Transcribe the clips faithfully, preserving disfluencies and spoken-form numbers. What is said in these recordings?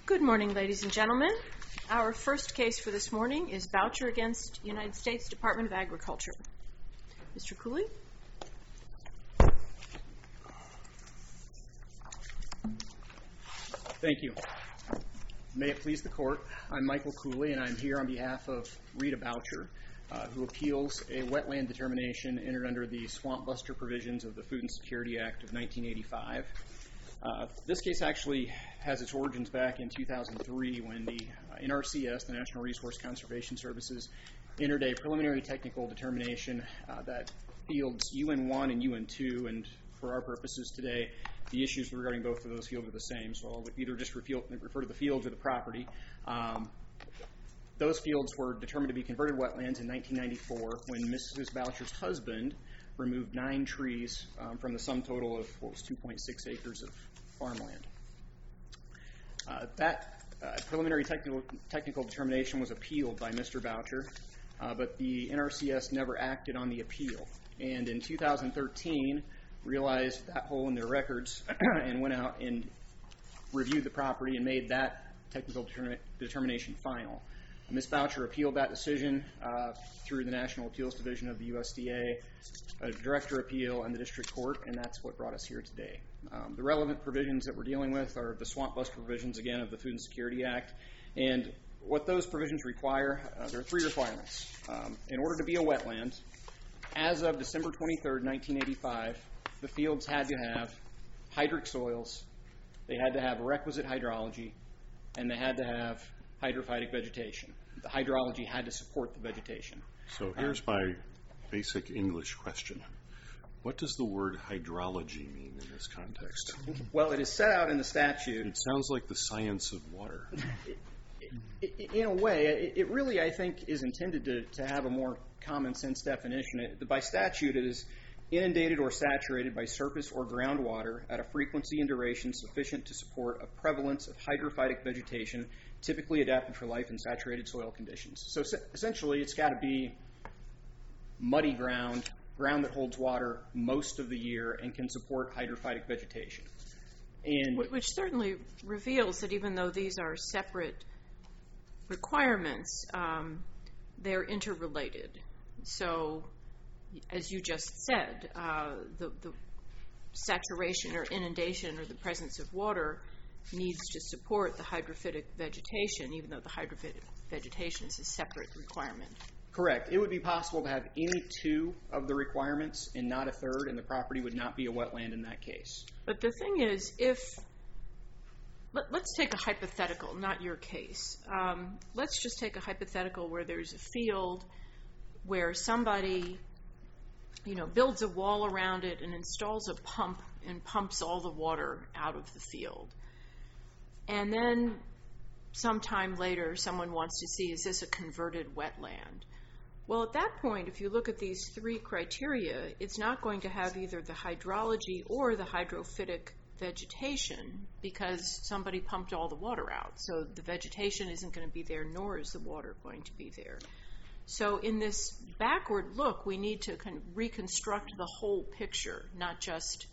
Good morning, ladies and gentlemen. Our first case for this morning is Boucher against United States Department of Agriculture. Mister Cooley? Thank you. May it please the Court, I'm Michael Cooley, and I'm here on behalf of Rita Boucher, uh, who appeals a wetland determination entered under the Swamp Buster provisions of the Food and Security Act of nineteen eighty-five. Uh, this case actually has its origins back in two thousand three when the uh, N R C S, the National Resource Conservation Services, entered a preliminary technical determination uh, that fields U N one and U N two, and for our purposes today, the issues regarding both of those fields are the same, so I'll either just refer, refer to the fields or the property. Um, those fields were determined to be converted wetlands in nineteen ninety-four when Missus Boucher's husband removed nine trees um, from the sum total of what was two point six acres of farmland. Uh, that uh, preliminary technical, technical determination was appealed by Mister Boucher, uh, but the N R C S never acted on the appeal. And in two thousand thirteen, realized that hole in their records and went out and reviewed the property and made that technical determin- determination final. Miz Boucher appealed that decision uh, through the National Appeals Division of the U S D A, a director appeal, and the district court, and that's what brought us here today. Um, the relevant provisions that we're dealing with are the Swamp Buster provisions, again, of the Food and Security Act. And what those provisions require, uh, there are three requirements. Um, in order to be a wetland, as of December twenty-third, nineteen eighty-five, the fields had to have hydric soils, they had to have requisite hydrology, and they had to have hydrophytic vegetation. The hydrology had to support the vegetation. So here's um, my basic English question. What does the word hydrology mean in this context? Well, it is set out in the statute. It sounds like the science of water. In a way, it really, I think, is intended to, to have a more common sense definition. It, by statute, it is inundated or saturated by surface or groundwater at a frequency and duration sufficient to support a prevalence of hydrophytic vegetation typically adapted for life in saturated soil conditions. So essentially, it's got to be muddy ground, ground that holds water most of the year and can support hydrophytic vegetation. And Which certainly reveals that even though these are separate requirements, um, they're interrelated. So, as you just said, uh, the, the saturation or inundation or the presence of water needs to support the hydrophytic vegetation, even though the hydrophytic vegetation is a separate requirement. Correct. It would be possible to have any two of the requirements and not a third, and the property would not be a wetland in that case. But the thing is, if let, let's take a hypothetical, not your case. Um, let's just take a hypothetical where there's a field where somebody, you know, builds a wall around it and installs a pump and pumps all the water out of the field. And then sometime later, someone wants to see, is this a converted wetland? Well, at that point, if you look at these three criteria, it's not going to have either the hydrology or the hydrophytic vegetation because somebody pumped all the water out. So the vegetation isn't going to be there, nor is the water going to be there. So in this backward look, we need to kind of reconstruct the whole picture, not just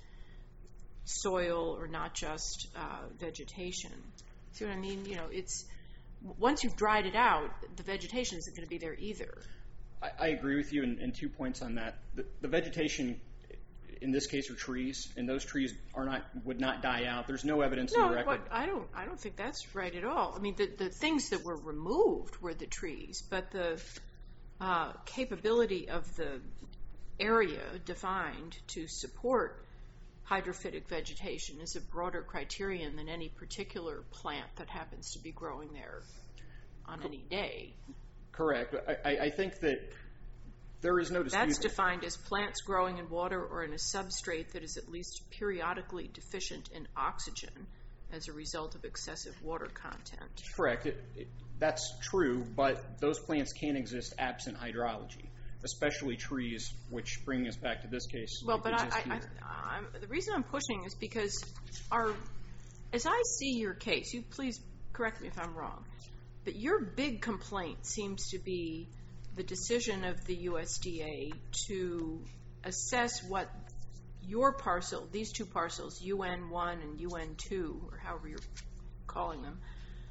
soil or not just uh, vegetation. See what I mean? You know, it's once you've dried it out, the vegetation isn't going to be there either. I, I agree with you in, in two points on that. The, the vegetation in this case are trees, and those trees are not would not die out. There's no evidence no, in the record. No, I don't. I don't think that's right at all. I mean, the the things that were removed were the trees, but the uh, capability of the area defined to support hydrophytic vegetation is a broader criterion than any particular plant that happens to be growing there on any day. Correct. I, I think that there is no dispute. That's defined as plants growing in water or in a substrate that is at least periodically deficient in oxygen as a result of excessive water content. Correct. It, it, that's true, but those plants can't exist absent hydrology, especially trees, which bring us back to this case. Well, but I, I, I, I'm, the reason I'm pushing is because our, as I see your case, you please correct me if I'm wrong, but your big complaint seems to be the decision of the U S D A to assess what your parcel, these two parcels, U N one and U N two, or however you're calling them,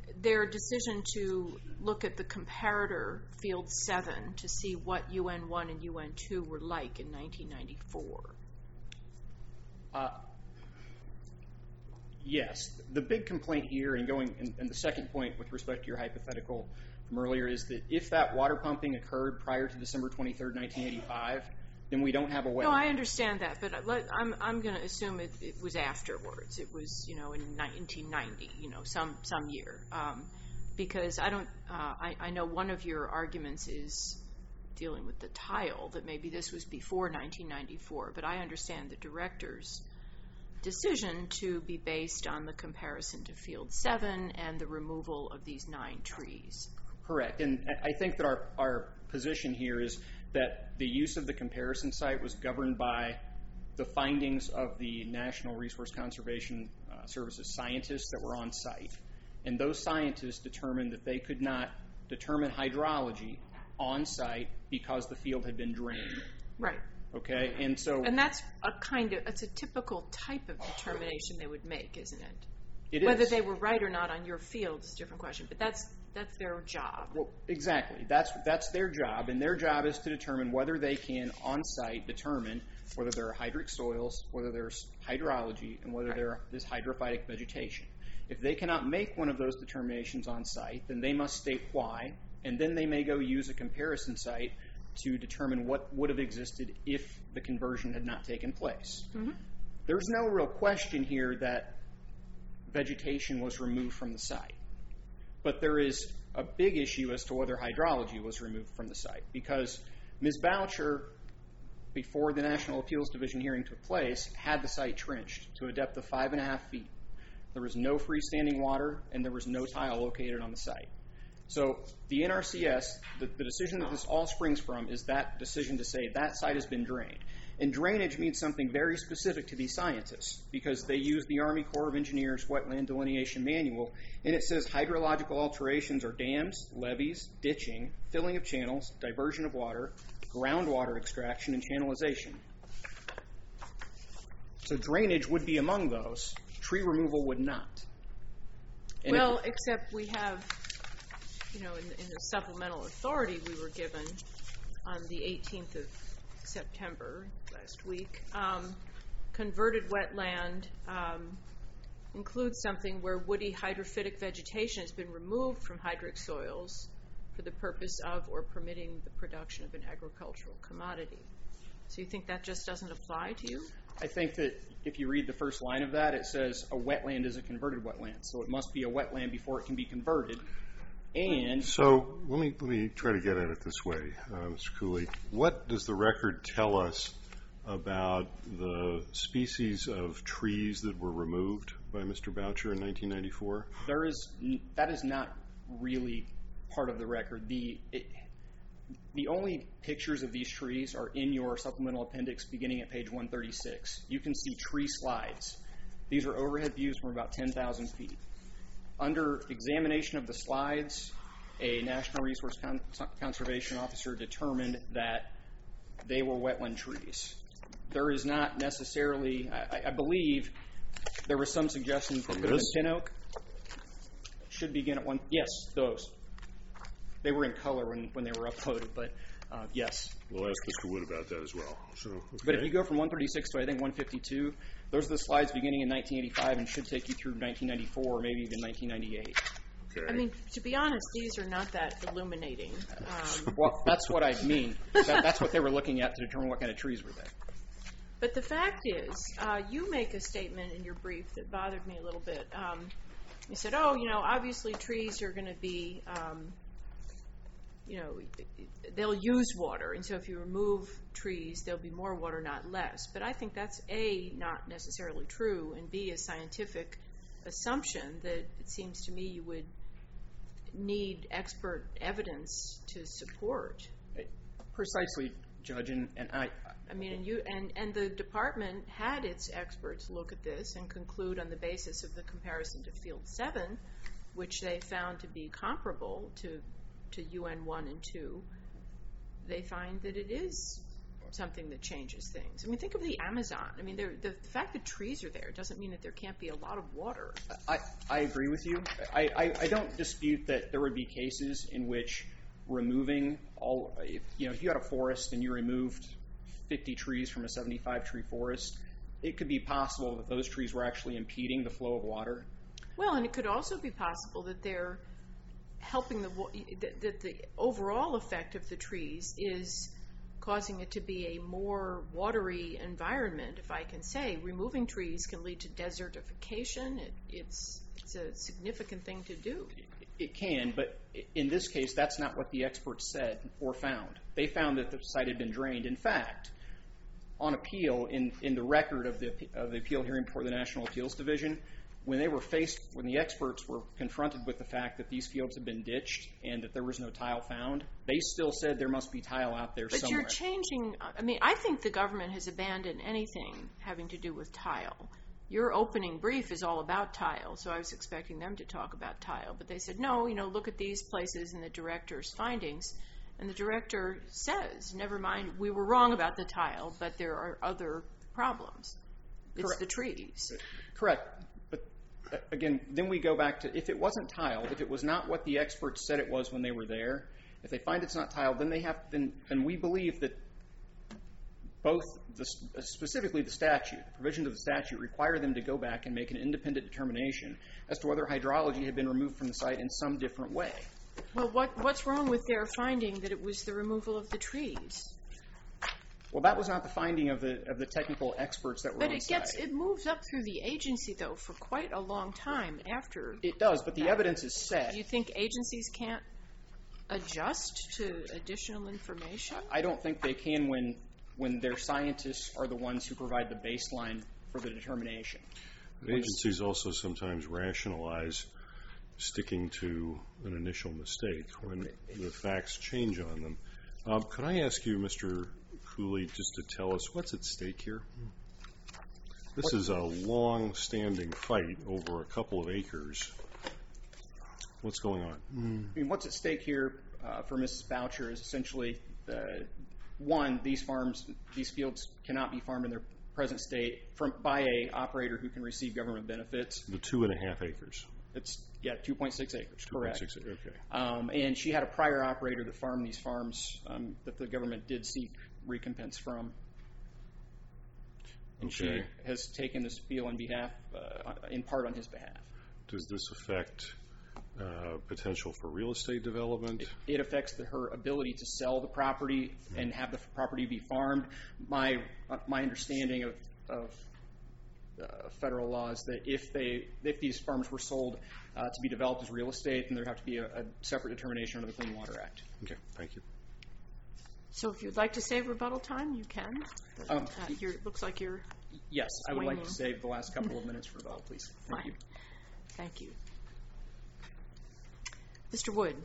their decision to look at the comparator field seven to see what U N one and U N two were like in nineteen ninety-four? Uh, yes. The big complaint here, and going, and, and the second point with respect to your hypothetical from earlier, is that if that water pumping occurred prior to December twenty-third, nineteen eighty-five, then we don't have a wetland. No, I understand that, but let, I'm I'm going to assume it, it was afterwards. It was, you know, in nineteen ninety, you know, some some year, um, because I don't. Uh, I I know one of your arguments is dealing with the tile, that maybe this was before nineteen ninety-four, but I understand the director's decision to be based on the comparison to field seven and the removal of these nine trees. Correct, and I think that our our position here is that the use of the comparison site was governed by the findings of the National Resource Conservation uh, Services scientists that were on site. And those scientists determined that they could not determine hydrology on site because the field had been drained. Right. Okay, and so... And that's a kind of, it's a typical type of determination they would make, isn't it? It is. Whether they were right or not on your field is a different question, but that's that's their job. Well, exactly. That's that's their job, and their job is to determine whether they can, on site, determine whether there are hydric soils, whether there's hydrology, and whether Right. there is hydrophytic vegetation. If they cannot make one of those determinations on site, then they must state why, and then they may go use a comparison site to determine what would have existed if the conversion had not taken place. Mm-hmm. There's no real question here that vegetation was removed from the site. But there is a big issue as to whether hydrology was removed from the site, because Miz Boucher, before the National Appeals Division hearing took place, had the site trenched to a depth of five and a half feet. There was no freestanding water, and there was no tile located on the site. So the N R C S, the, the decision that this all springs from is that decision to say that site has been drained. And drainage means something very specific to these scientists, because they use the Army Corps of Engineers Wetland Delineation Manual, and it says hydrological alterations are dams, levees, ditching, filling of channels, diversion of water, groundwater extraction, and channelization. So drainage would be among those. Tree removal would not. And Well, if, except we have, you know, in, in the supplemental authority we were given on the eighteenth of September last week, um, converted wetland um, includes something where woody hydrophytic vegetation has been removed from hydric soils for the purpose of or permitting the production of an agricultural commodity. So you think that just doesn't apply to you? I think that if you read the first line of that, it says a wetland is a converted wetland. So it must be a wetland before it can be converted. And So let me let me try to get at it this way, uh, Mister Cooley. What does the record tell us about the species of trees that were removed by Mister Boucher in nineteen ninety-four? there is that is not really part of the record. The it, the only pictures of these trees are in your supplemental appendix beginning at page one thirty-six. You can see tree slides. These are overhead views from about ten thousand feet. Under examination of the slides, a National Resource Con- Conservation Officer determined that they were wetland trees. There is not necessarily, I, I believe, there was some suggestion that it could have been pin oak. Should begin at one, yes, those. They were in color when, when they were uploaded, but uh, yes. We'll ask Mister Wood about that as well. So, okay. But if you go from one thirty-six to I think one fifty-two, those are the slides beginning in nineteen eighty-five and should take you through nineteen ninety-four or maybe even nineteen ninety-eight. Okay. I mean, to be honest, these are not that illuminating. Um, Well, that's what I mean. That, that's what they were looking at to determine what kind of trees were there. But the fact is, uh, you make a statement in your brief that bothered me a little bit. Um, you said, oh, you know, obviously trees are going to be, um, you know, they'll use water. And so if you remove trees, there'll be more water, not less. But I think that's, A, not necessarily true, and B, a scientific assumption that it seems to me you would need expert evidence to support. Precisely, Judge, and, and I... I mean, and you and, and the department had its experts look at this and conclude on the basis of the comparison to Field seven, which they found to be comparable to to U N one and two. They find that it is something that changes things. I mean, think of the Amazon. I mean, the fact that trees are there doesn't mean that there can't be a lot of water. I, I agree with you. I, I, I don't dispute that there would be cases in which removing all, if, you know, if you had a forest and you removed fifty trees from a seventy-five tree forest, it could be possible that those trees were actually impeding the flow of water. Well, and it could also be possible that they're helping the, that, that the overall effect of the trees is causing it to be a more watery environment, if I can say. Removing trees can lead to desertification. It, it's, it's a significant thing to do. It can, but in this case, that's not what the experts said or found. They found that the site had been drained. In fact, on appeal, in, in the record of the, of the appeal hearing before the National Appeals Division, when they were faced, when the experts were confronted with the fact that these fields had been ditched and that there was no tile found, they still said there must be tile out there but somewhere. But you're changing, I mean, I think the government has abandoned anything having to do with tile. Your opening brief is all about tile, so I was expecting them to talk about tile. But they said, no, you know, look at these places in the director's findings. And the director says, never mind, we were wrong about the tile, but there are other problems. It's Correct. The trees. Correct. But again, then we go back to, if it wasn't tiled, if it was not what the experts said it was when they were there, if they find it's not tiled, then they have, then, then we believe that both, the, specifically the statute, the provisions of the statute require them to go back and make an independent determination as to whether hydrology had been removed from the site in some different way. Well, what, what's wrong with their finding that it was the removal of the trees? Well, that was not the finding of the of the technical experts that were but on it site. gets it moves up through the agency though for quite a long time after. It does, but the that. evidence is set. Do you think agencies can't adjust to additional information? I don't think they can when when their scientists are the ones who provide the baseline for the determination. Agencies also sometimes rationalize sticking to an initial mistake when the facts change on them. Um, could I ask you, Mister Cooley, just to tell us what's at stake here? This is a long-standing fight over a couple of acres. What's going on? I mean, what's at stake here uh, for Missus Boucher is essentially, uh, one, these farms, these fields cannot be farmed in their present state from by a operator who can receive government benefits. The two and a half acres. It's, yeah, two point six acres, correct. two point six, okay. Um, and she had a prior operator that farmed these farms um, that the government did seek recompense from. And okay. she has taken this appeal in behalf, uh, in part on his behalf. Does this affect uh, potential for real estate development? It, it affects the, her ability to sell the property mm-hmm. and have the property be farmed. My uh, my understanding of, of uh, federal laws that if they if these farms were sold uh, to be developed as real estate, then there would have to be a, a separate determination under the Clean Water Act. Okay, thank you. So if you'd like to save rebuttal time, you can. Um, uh, you're, it looks like you're Yes, I would waning. like to save the last couple of minutes for rebuttal, please. Thank Fine. you. Thank you. Mister Wood.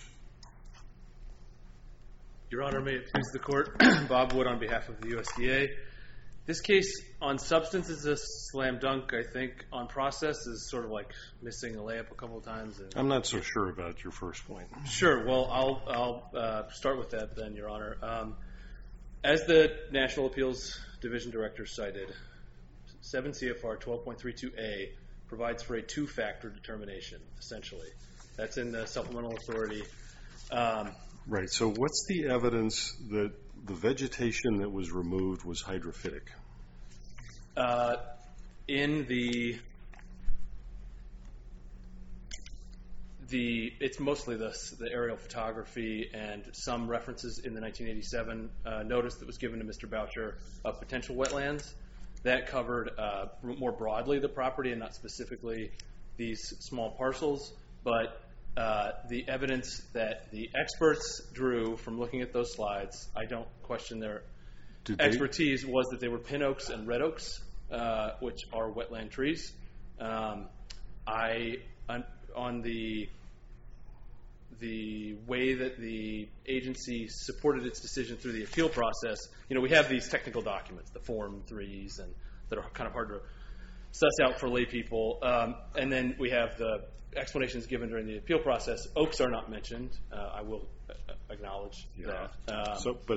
Your Honor, may it please the Court, Bob Wood on behalf of the U S D A. This case on substance is a slam dunk, I think. On process is sort of like missing a layup a couple of times. And I'm not so sure about your first point. Sure. Well, I'll, I'll uh, start with that then, Your Honor. Um, as the National Appeals Division Director cited, seven C F R twelve point three two A provides for a two-factor determination, essentially. That's in the supplemental authority. Um, right. So what's the evidence that the vegetation that was removed was hydrophytic? Uh, in the the it's mostly the the aerial photography and some references in the nineteen eighty-seven uh, notice that was given to Mister Boucher of potential wetlands. That covered uh, more broadly the property and not specifically these small parcels, but uh, the evidence that the experts drew from looking at those slides, I don't question their Did expertise, they? was that they were pin oaks and red oaks, uh, which are wetland trees. Um, I on, on the the way that the agency supported its decision through the appeal process, you know, we have these technical documents, the Form threes, and that are kind of hard to suss out for lay people. Um, and then we have the explanations given during the appeal process. Oaks are not mentioned. Uh, I will acknowledge yeah. that. Um, so, but but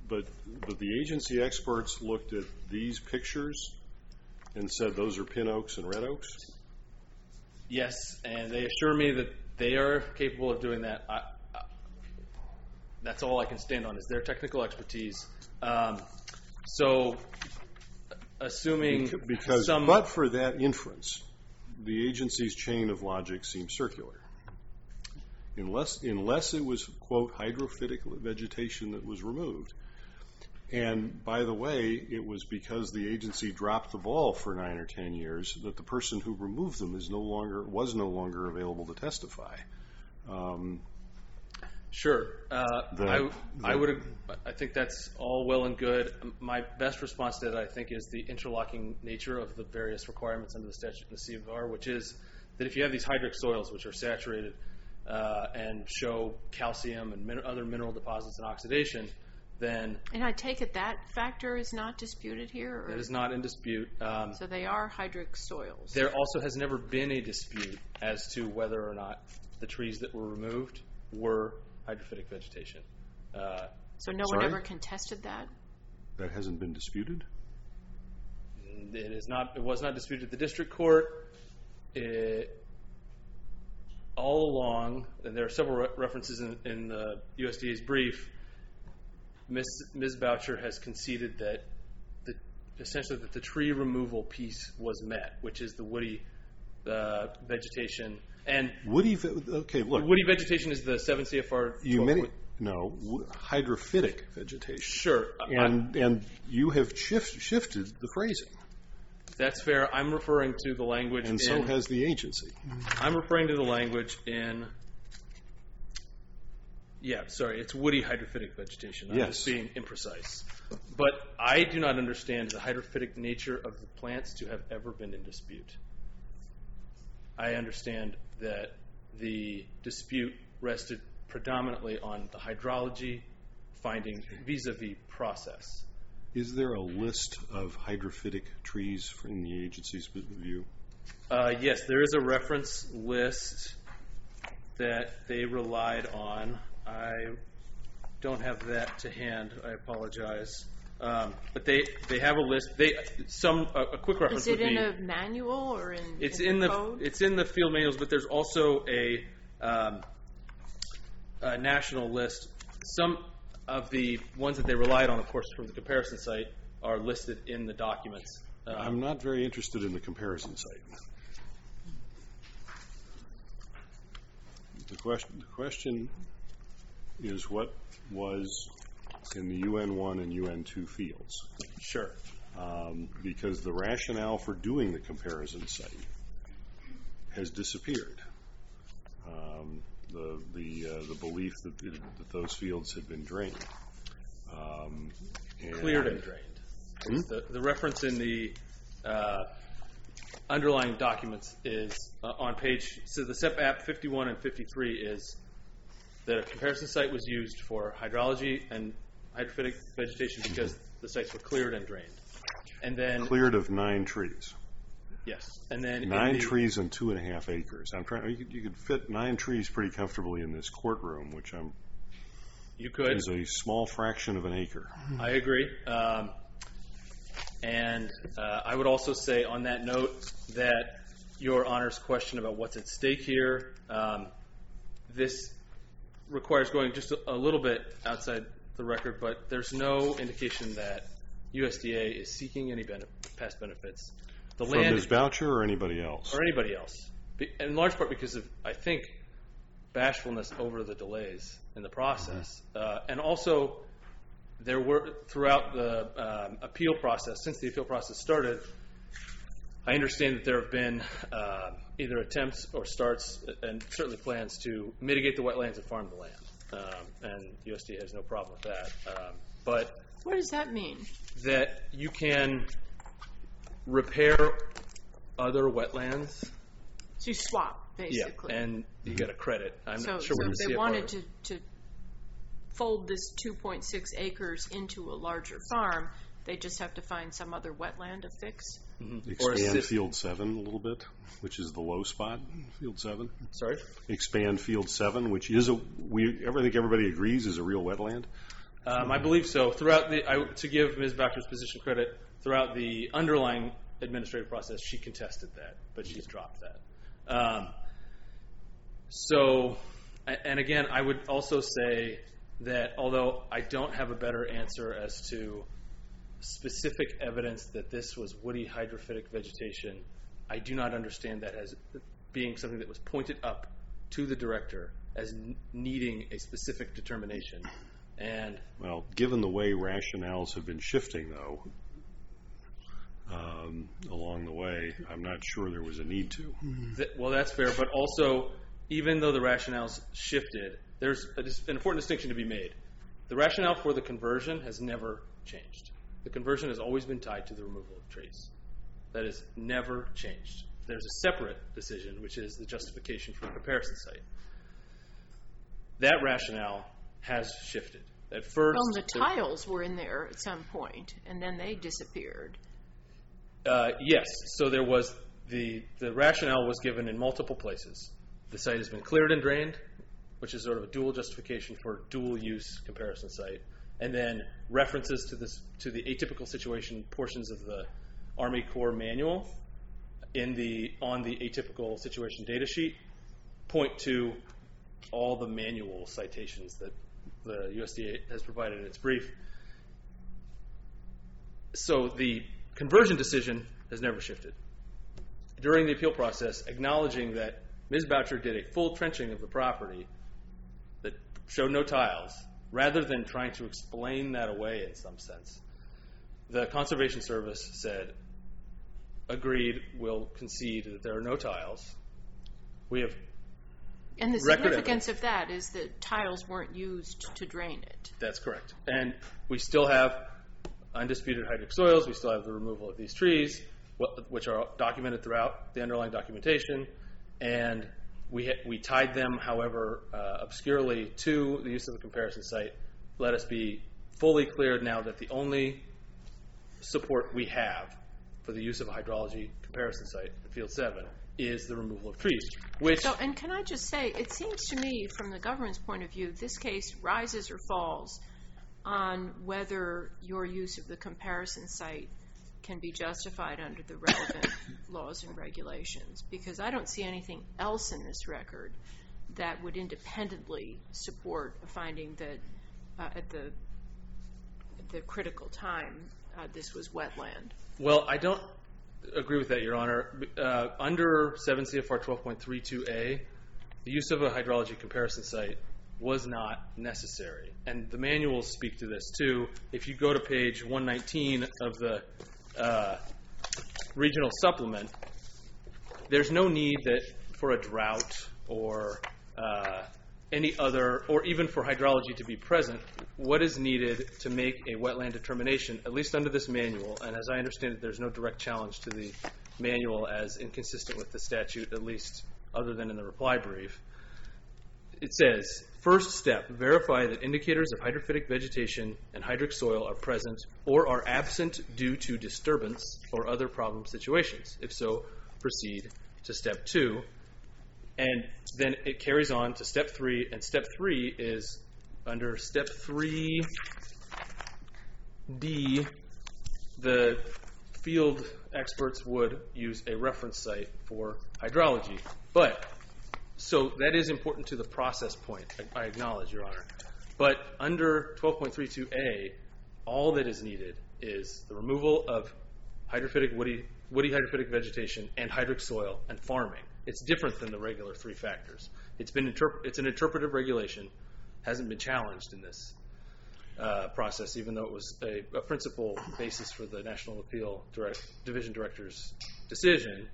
but but the agency experts looked at these pictures and said those are pin oaks and red oaks? Yes, and they assure me that they are capable of doing that. I, I, that's all I can stand on is their technical expertise. Um, so, assuming because, some... but for that inference, the agency's chain of logic seems circular. Unless, unless it was, quote, hydrophytic vegetation that was removed. And by the way, it was because the agency dropped the ball for nine or ten years that the person who removed them is no longer was no longer available to testify. Um, sure, uh, the, I, the, I would. I think that's all well and good. My best response to that, I think, is the interlocking nature of the various requirements under the statute in the C F R, which is that if you have these hydric soils which are saturated uh, and show calcium and min- other mineral deposits and oxidation, then... And I take it that factor is not disputed here? Or? It is not in dispute. Um, so they are hydric soils. There also has never been a dispute as to whether or not the trees that were removed were hydrophytic vegetation. Uh, so no sorry? one ever contested that? That hasn't been disputed? It is not. It was not disputed at the district court. It, all along, and there are several re- references in, in the U S D A's brief, Miz Miz Boucher has conceded that the, essentially that the tree removal piece was met, which is the woody uh, vegetation. And woody, okay, look. Woody vegetation is the seven C F R. You many, no, hydrophytic vegetation. Sure. And, and you have shift, shifted the phrasing. That's fair. I'm referring to the language And in, so has the agency. I'm referring to the language in... Yeah, sorry, it's woody hydrophytic vegetation. I'm yes. just being imprecise. But I do not understand the hydrophytic nature of the plants to have ever been in dispute. I understand that the dispute rested predominantly on the hydrology finding vis-a-vis process. Is there a list of hydrophytic trees in the agency's view? Uh, yes, there is a reference list that they relied on. I don't have that to hand. I apologize. Um, but they, they have a list. They some a, a quick reference. Is it would in be, a manual or in? It's in, in the the code? it's in the field manuals, but there's also a, um, a national list. Some of the ones that they relied on, of course, from the comparison site, are listed in the documents. Um, I'm not very interested in the comparison site. The question, the question is what was in the U N one and U N two fields. Sure. Um, because the rationale for doing the comparison site has disappeared. Um, the the uh, the belief that, it, that those fields had been drained. Um, and Cleared and drained. Hmm? The, the reference in the uh, underlying documents is uh, on page, so the S E P app fifty-one and fifty-three is that a comparison site was used for hydrology and hydrophytic vegetation because the sites were cleared and drained. And then cleared of nine trees. Yes, and then nine the, trees and two and a half acres. I'm trying. You could, you could fit nine trees pretty comfortably in this courtroom, which I'm. You could. Is a small fraction of an acre. I agree. Um, and uh, I would also say on that note that Your Honor's question about what's at stake here, um, this requires going just a, a little bit outside the record, but there's no indication that U S D A is seeking any benef- past benefits. The From land, Miz Boucher or anybody else? or anybody else, Be, in large part because of, I think, bashfulness over the delays in the process, uh, and also there were throughout the um, appeal process, since the appeal process started, I understand that there have been uh, either attempts or starts, and certainly plans to mitigate the wetlands and farm the land, um, and U S D A has no problem with that. Um, but what does that mean? That you can repair other wetlands. So you swap, basically. Yeah, and you get a credit. I'm so, not sure so what if the they C F R wanted to, to fold this two point six acres into a larger farm, they just have to find some other wetland to fix? Mm-hmm. Expand Field seven a little bit, which is the low spot, Field seven. Sorry? Expand Field seven, which is a, we, I think everybody agrees is a real wetland. Um, I believe so. Throughout the, I, to give Miz Boucher's position credit, throughout the underlying administrative process, she contested that, but she's dropped that. Um, so, and again, I would also say that although I don't have a better answer as to specific evidence that this was woody hydrophytic vegetation, I do not understand that as being something that was pointed up to the director as n- needing a specific determination. And well, given the way rationales have been shifting, though, um, along the way, I'm not sure there was a need to. th- well, that's fair. But also, even though the rationales shifted, there's a, dis- an important distinction to be made. The rationale for the conversion has never changed. The conversion has always been tied to the removal of trees. That has never changed. There's a separate decision, which is the justification for the comparison site. That rationale has shifted. At first, Well, the tiles were in there at some point, and then they disappeared. Uh, yes. So there was the the rationale was given in multiple places. The site has been cleared and drained, which is sort of a dual justification for dual use comparison site, and then references to this to the atypical situation portions of the Army Corps manual in the on the atypical situation data sheet point to all the manual citations that the U S D A has provided in its brief. So the conversion decision has never shifted. During the appeal process, acknowledging that Miz Boucher did a full trenching of the property that showed no tiles, rather than trying to explain that away in some sense, the Conservation Service said, agreed, we'll concede that there are no tiles. We have And the record significance of that is that tiles weren't used to drain it. That's correct. And we still have undisputed hydric soils. We still have the removal of these trees, which are documented throughout the underlying documentation. And we ha- we tied them, however, uh, obscurely to the use of a comparison site. Let us be fully clear now that the only support we have for the use of a hydrology comparison site in Field seven is the removal of trees. Which So, and can I just say, it seems to me, from the government's point of view, this case rises or falls on whether your use of the comparison site can be justified under the relevant laws and regulations. Because I don't see anything else in this record that would independently support a finding that uh, at the at the critical time uh, this was wetland. Well, I don't agree with that, Your Honor. Uh, under seven C F R twelve point three two A, the use of a hydrology comparison site was not necessary. And the manuals speak to this, too. If you go to page one nineteen of the uh, regional supplement, there's no need that for a drought or uh, any other, or even for hydrology to be present. What is needed to make a wetland determination, at least under this manual, and as I understand it, there's no direct challenge to the manual as inconsistent with the statute, at least other than in the reply brief. It says, first step, verify that indicators of hydrophytic vegetation and hydric soil are present or are absent due to disturbance or other problem situations. If so, proceed to step two. And then it carries on to step three, and step three is under step three D, the field experts would use a reference site for hydrology. But, so that is important to the process point, I, I acknowledge, Your Honor. But under twelve point three two A, all that is needed is the removal of hydrophytic, woody, woody hydrophytic vegetation and hydric soil and farming. It's different than the regular three factors. It's been interp- it's an interpretive regulation, hasn't been challenged in this uh, process, even though it was a, a principal basis for the National Appeal direct, Division Director's decision.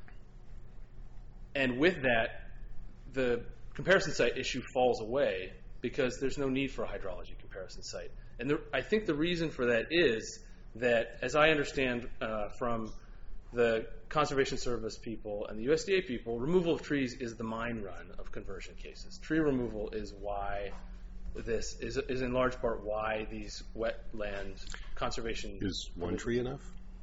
And with that, the comparison site issue falls away because there's no need for a hydrology comparison site. And the, I think the reason for that is that, as I understand uh, from the Conservation Service people and the U S D A people, removal of trees is the mine run of conversion cases. Tree removal is why this is, is in large part why these wetland conservation... Is one tree enough?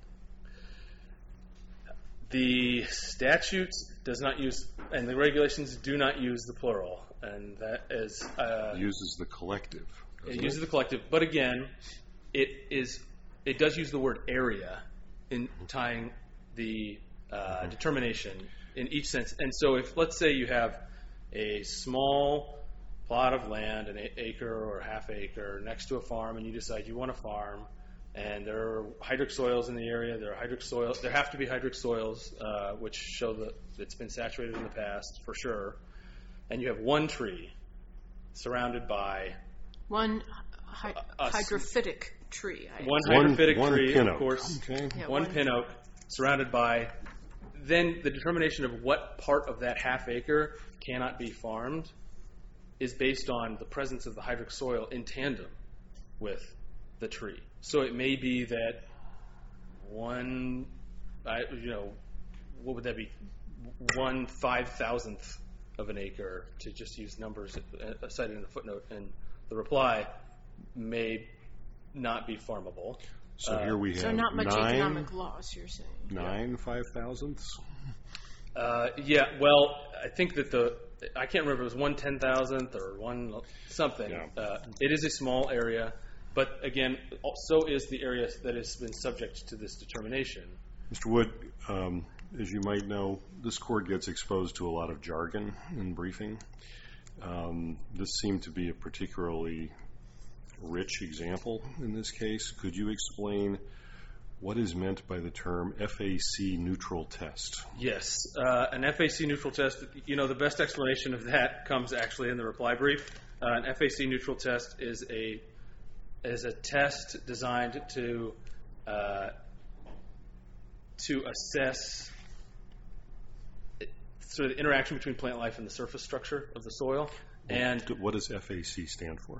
The statute does not use, and the regulations do not use the plural, and that is... Uh, Uses the collective. It uses the collective, but again, it is it does use the word area in tying the uh, determination in each sense. And so, if let's say you have a small plot of land, an acre or a half acre, next to a farm, and you decide you want to farm, and there are hydric soils in the area. There are hydric soil. There have to be hydric soils, uh, which show that it's been saturated in the past for sure. And you have one tree surrounded by one hy- a, a, hydrophytic tree. I one One- hydrophytic one tree, pin of oak. course. Okay. Yeah, one, one- pin oak surrounded by. Then the determination of what part of that half acre cannot be farmed is based on the presence of the hydric soil in tandem with the tree. So it may be that one, I, you know, what would that be? One five thousandth of an acre, to just use numbers uh, cited in the footnote and the reply, may not be farmable. So Uh, here we have So not much nine, economic loss, you're saying. nine five thousandths. Uh, yeah, well, I think that the I can't remember if it was one ten thousandth or one something. Yeah. Uh, it is a small area, but again, so is the area that has been subject to this determination. Mister Wood, um, as you might know, this court gets exposed to a lot of jargon in briefing. Um, this seemed to be a particularly rich example in this case. Could you explain what is meant by the term F A C neutral test? Yes, uh, an F A C neutral test, you know, the best explanation of that comes actually in the reply brief. Uh, an F A C neutral test is a is a test designed to uh, to assess sort of the interaction between plant life and the surface structure of the soil. And What does F A C stand for?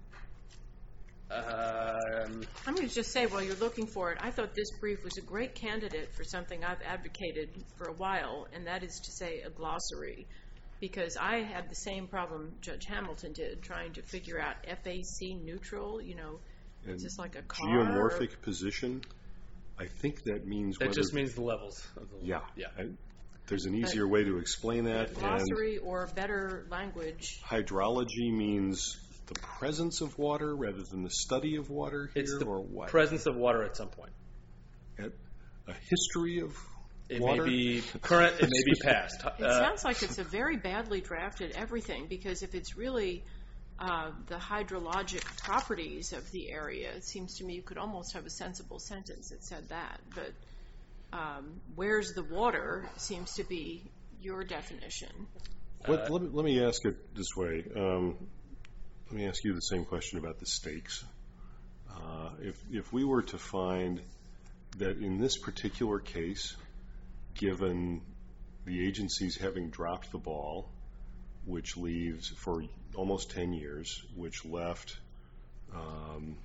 um, I'm going to just say, while you're looking for it, I thought this brief was a great candidate for something I've advocated for a while, and that is to say a glossary, because I had the same problem Judge Hamilton did, trying to figure out F A C neutral, you know, And it's just like a car. geomorphic or, position, I think that means that whether, just means the levels of the yeah, yeah. I, there's an easier way to explain that. And glossary or better language. hydrology means the presence of water rather than the study of water here, It's the or what? presence of water at some point. At a history of It water? may be current, it may be past. It Uh, sounds like it's a very badly drafted everything, because if it's really uh, the hydrologic properties of the area, it seems to me you could almost have a sensible sentence that said that. But um, where's the water seems to be your definition. What, let, me, let me ask it this way. Um, let me ask you the same question about the stakes. Uh, if, if we were to find that in this particular case, given the agencies having dropped the ball, which leaves for almost ten years, which left um,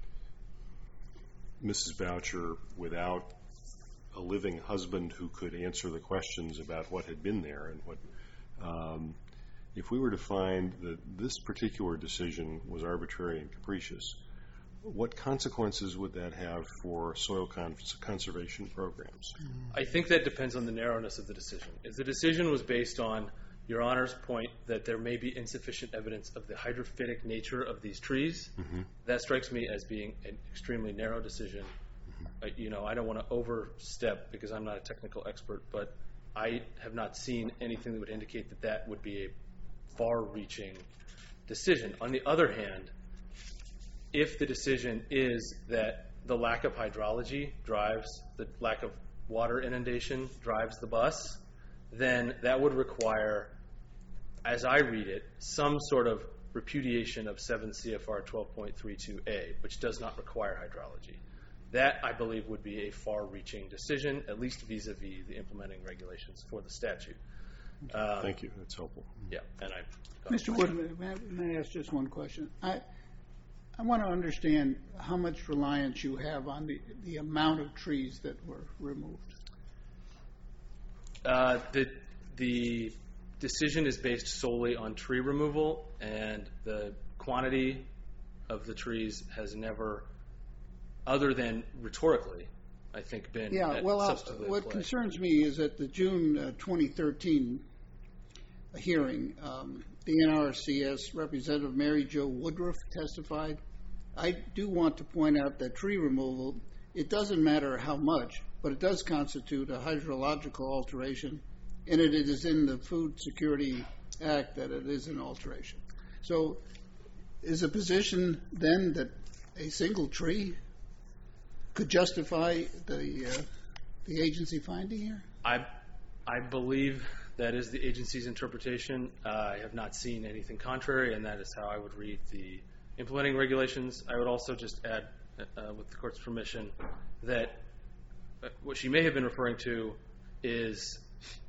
Missus Boucher without a living husband who could answer the questions about what had been there and what, um, if we were to find that this particular decision was arbitrary and capricious, what consequences would that have for soil con- conservation programs? I think that depends on the narrowness of the decision. If the decision was based on Your Honor's point that there may be insufficient evidence of the hydrophytic nature of these trees, Mm-hmm. that strikes me as being an extremely narrow decision. Uh, you know, I don't want to overstep because I'm not a technical expert, but I have not seen anything that would indicate that that would be a far-reaching decision. On the other hand, if the decision is that the lack of hydrology drives, the lack of water inundation drives the bus, then that would require, as I read it, some sort of repudiation of seven C F R twelve point three two A, which does not require hydrology. That, I believe, would be a far-reaching decision, at least vis-a-vis the implementing regulations for the statute. Um, Thank you. That's helpful. Yeah, and I. Mister Wood, may I, may I ask just one question? I I want to understand how much reliance you have on the, the amount of trees that were removed. Uh, the the decision is based solely on tree removal, and the quantity of the trees has never, other than rhetorically, I think, been Yeah, at well, uh, substantively what play. concerns me is that the June uh, twenty thirteen a hearing. Um, the N R C S Representative Mary Jo Woodruff testified. I do want to point out that tree removal, it doesn't matter how much, but it does constitute a hydrological alteration, and it is in the Food Security Act that it is an alteration. So is the position then that a single tree could justify the uh, the agency finding here? I I believe that is the agency's interpretation. Uh, I have not seen anything contrary, and that is how I would read the implementing regulations. I would also just add, uh, with the court's permission, that uh, what she may have been referring to is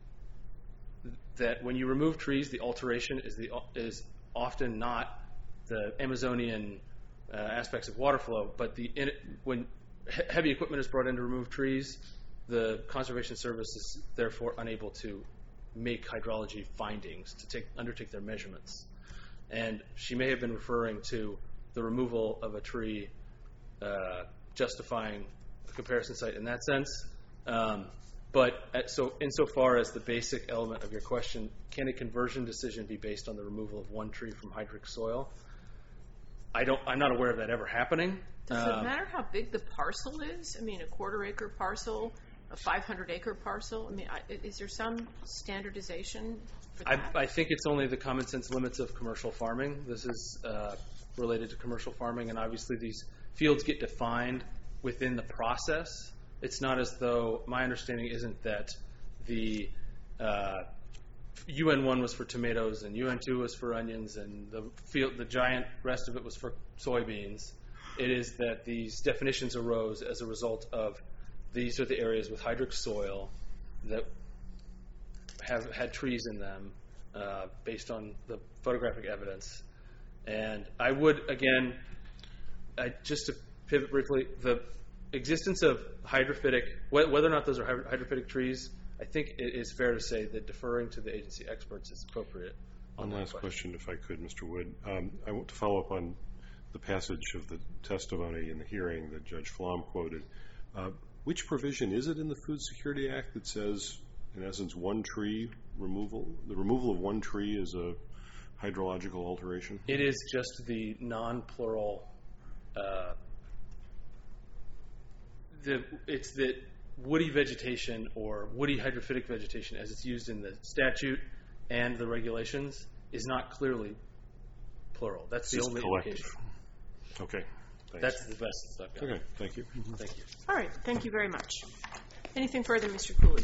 that when you remove trees, the alteration is the is often not the Amazonian uh, aspects of water flow, but the in, when he- heavy equipment is brought in to remove trees, the Conservation Service is therefore unable to make hydrology findings, to take undertake their measurements. And she may have been referring to the removal of a tree uh, justifying a comparison site in that sense. Um, but at, so insofar as the basic element of your question, can a conversion decision be based on the removal of one tree from hydric soil? I don't, I'm not aware of that ever happening. Does Um, it matter how big the parcel is? I mean, a quarter acre parcel, a five hundred acre parcel? I mean, I, is there some standardization for I, that? I think it's only the common sense limits of commercial farming. This is uh, related to commercial farming, and obviously these fields get defined within the process. It's not as though, my understanding isn't that the uh, U N one was for tomatoes and U N two was for onions and the field, the giant rest of it was for soybeans. It is that these definitions arose as a result of these are the areas with hydric soil that have had trees in them uh, based on the photographic evidence. And I would, again, I, just to pivot briefly, the existence of hydrophytic, wh- whether or not those are hyd- hydrophytic trees, I think it is fair to say that deferring to the agency experts is appropriate. One last question, if I could, Mister Wood. Um, I want to follow up on the passage of the testimony in the hearing that Judge Flom quoted. Uh, which provision is it in the Food Security Act that says, in essence, one tree removal, the removal of one tree is a hydrological alteration? It is just the non-plural, uh, the, it's that woody vegetation or woody hydrophytic vegetation as it's used in the statute and the regulations is not clearly plural. That's the It's only collective. indication. Okay. Thanks. That's the best I've got. Okay, thank you. Thank you. All right, thank you very much. Anything further, Mister Cooley?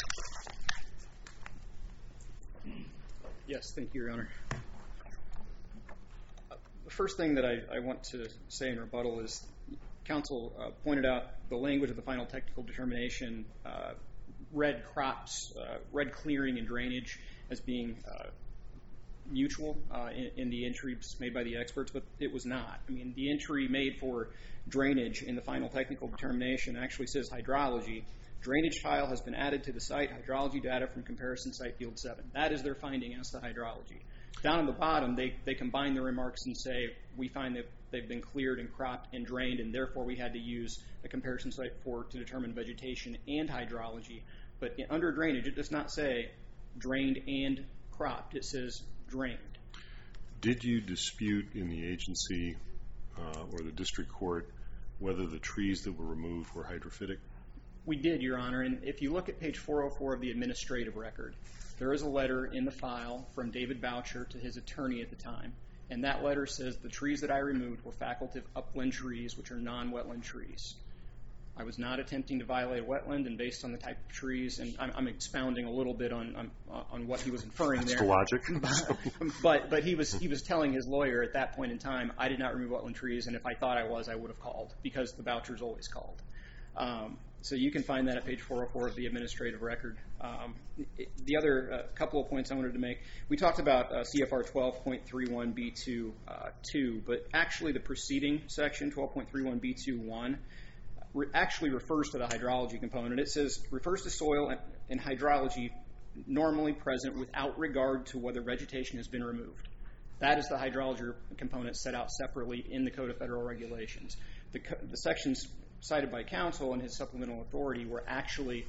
Yes, thank you, Your Honor. Uh, the first thing that I, I want to say in rebuttal is counsel uh, pointed out the language of the final technical determination uh, read crops, uh, read clearing and drainage as being uh, mutual uh, in, in the entries made by the experts, but it was not. I mean, the entry made for drainage in the final technical determination actually says hydrology. Drainage tile has been added to the site. Hydrology data from comparison site field seven. That is their finding as to hydrology. Down at the bottom, they, they combine their remarks and say, we find that they've been cleared and cropped and drained, and therefore we had to use a comparison site for to determine vegetation and hydrology. But in, under drainage, it does not say drained and cropped. It says drained. Did you dispute in the agency uh, or the district court whether the trees that were removed were hydrophytic? We did, Your Honor, and if you look at page four oh four of the administrative record, there is a letter in the file from David Boucher to his attorney at the time, and that letter says the trees that I removed were facultative upland trees, which are non-wetland trees. I was not attempting to violate a wetland, and based on the type of trees, and I'm, I'm expounding a little bit on on, on what he was inferring That's there. the logic. but but he was he was telling his lawyer at that point in time, I did not remove wetland trees, and if I thought I was, I would have called, because the Boucher's always called. Um, so you can find that at page four oh four of the administrative record. Um, it, the other uh, couple of points I wanted to make, we talked about uh, C F R twelve point three one B two uh, two, but actually the preceding section, twelve point three one B two one, re- actually refers to the hydrology component. It says, refers to soil and, and hydrology normally present without regard to whether vegetation has been removed. That is the hydrology component set out separately in the Code of Federal Regulations. The, co- the sections cited by counsel and his supplemental authority were actually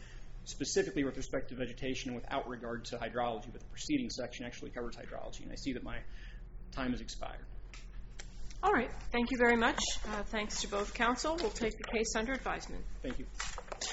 specifically with respect to vegetation without regard to hydrology, but the preceding section actually covers hydrology, and I see that my time has expired. All right. Thank you very much. Uh, thanks to both counsel. We'll take the case under advisement. Thank you.